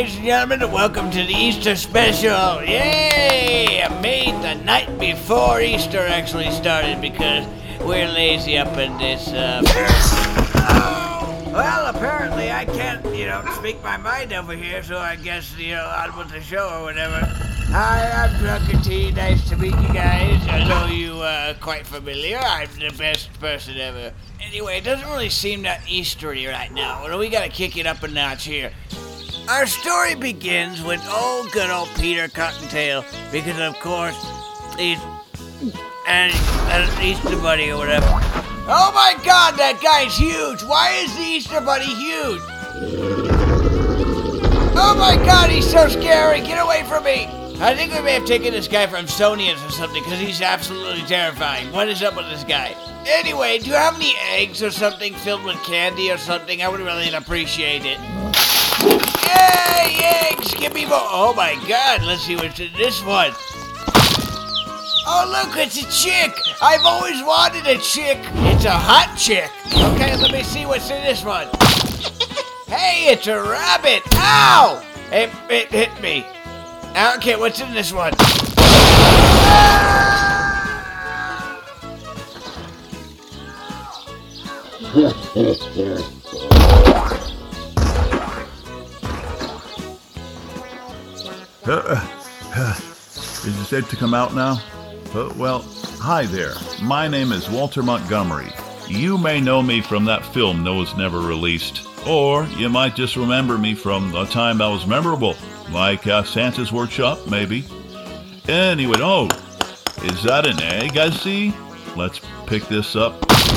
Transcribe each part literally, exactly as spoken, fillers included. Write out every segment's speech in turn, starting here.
ladies and gentlemen, and welcome to the Easter special. Yay! I made the night before Easter actually started because we're lazy up in this, uh... oh, well, apparently I can't, you know, speak my mind over here, so I guess, you know, on with the show or whatever. Hi, I'm Drunken T. Nice to meet you guys. I know you uh, quite familiar. I'm the best person ever. Anyway, it doesn't really seem that Eastery right now. Well, we gotta kick it up a notch here. Our story begins with old good old Peter Cottontail, because of course he's an, an Easter Bunny or whatever. Oh my God, that guy's huge! Why is the Easter Bunny huge? Oh my God, he's so scary! Get away from me! I think we may have taken this guy from Sonia's or something, because he's absolutely terrifying. What is up with this guy? Anyway, do you have any eggs or something filled with candy or something? I would really appreciate it. Yay, eggs! Give me more. Oh my God, let's see what's in this one. Oh look, it's a chick. I've always wanted a chick. It's a hot chick. Okay, let me see what's in this one. Hey, it's a rabbit. Ow! It, it hit me. Okay, what's in this one? Uh, uh, is it safe to come out now? Uh, well, hi there. My name is Walter Montgomery. You may know me from that film Noah's Never released, or you might just remember me from a time that was memorable, like uh, Santa's Workshop, maybe. Anyway, oh, is that an egg I see? Let's pick this up.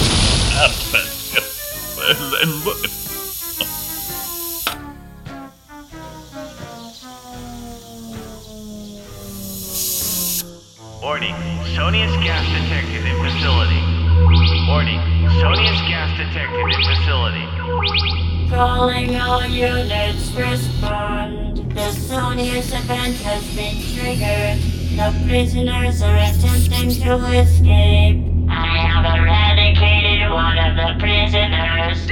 Warning, Sonius gas detected in facility. Warning, Sonius gas detected in facility. Calling all units, respond. The Sonius event has been triggered. The prisoners are attempting to escape. I have eradicated one of the prisoners.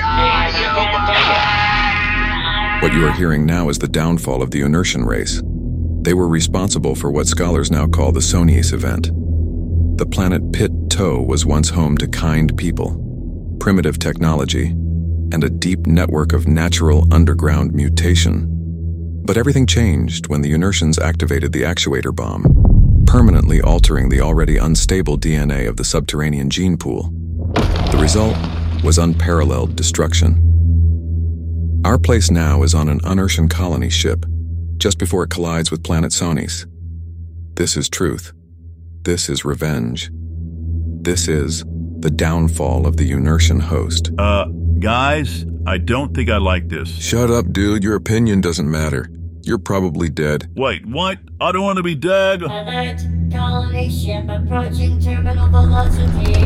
What you are hearing now is the downfall of the Unertian race. They were responsible for what scholars now call the Sonius event. The planet Pit-To was once home to kind people, primitive technology, and a deep network of natural underground mutation. But everything changed when the Unertians activated the actuator bomb, permanently altering the already unstable D N A of the subterranean gene pool. The result was unparalleled destruction. Our place now is on an Unertian colony ship, just before it collides with planet Sonius. This is truth. This is revenge. This is the downfall of the Unertian host. Uh, guys, I don't think I like this. Shut up, dude. Your opinion doesn't matter. You're probably dead. Wait, what? I don't want to be dead. Alert, colony ship approaching terminal velocity.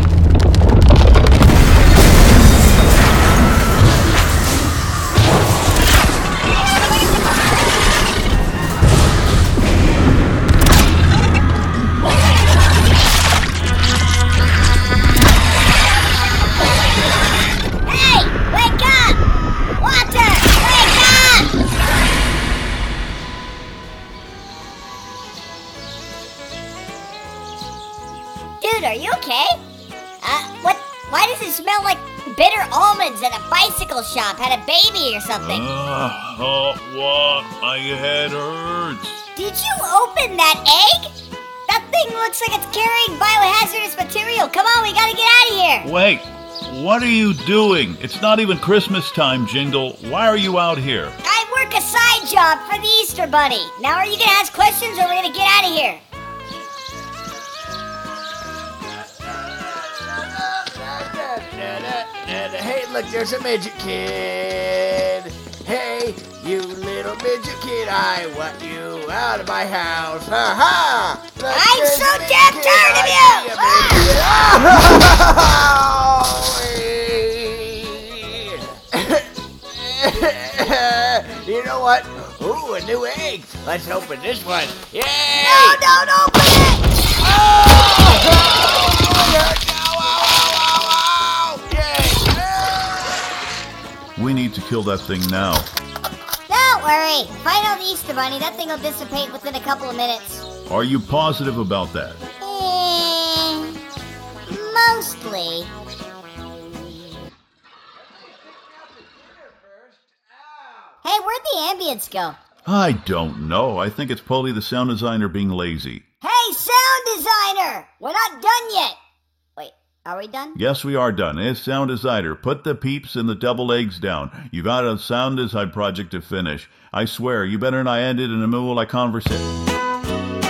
Dude, are you okay? Uh, what? Why does it smell like bitter almonds at a bicycle shop? Had a baby or something? Uh, oh, what? My head hurts. Did you open that egg? That thing looks like it's carrying biohazardous material. Come on, we gotta get out of here. Wait, what are you doing? It's not even Christmas time, Jingle. Why are you out here? I work a side job for the Easter Bunny. Now are you gonna ask questions or are we gonna get out of here? Hey, look, there's a midget kid. Hey, you little midget kid, I want you out of my house. Ha ha! Look, I'm so midget damn kid, tired of you! You know what? Ooh, a new egg. Let's open this one. Yay! No, don't open it! Oh! We need to kill that thing now. No, worry. If I know the Easter Bunny, that thing will dissipate within a couple of minutes. Are you positive about that? Eh, mostly. Hey, where'd the ambience go? I don't know. I think it's probably the sound designer being lazy. Hey, sound designer! We're not done yet. Wait, are we done? Yes, we are done. Hey, sound designer, put the peeps and the double eggs down. You got a sound design project to finish. I swear, you better not end it in the middle of like conversation.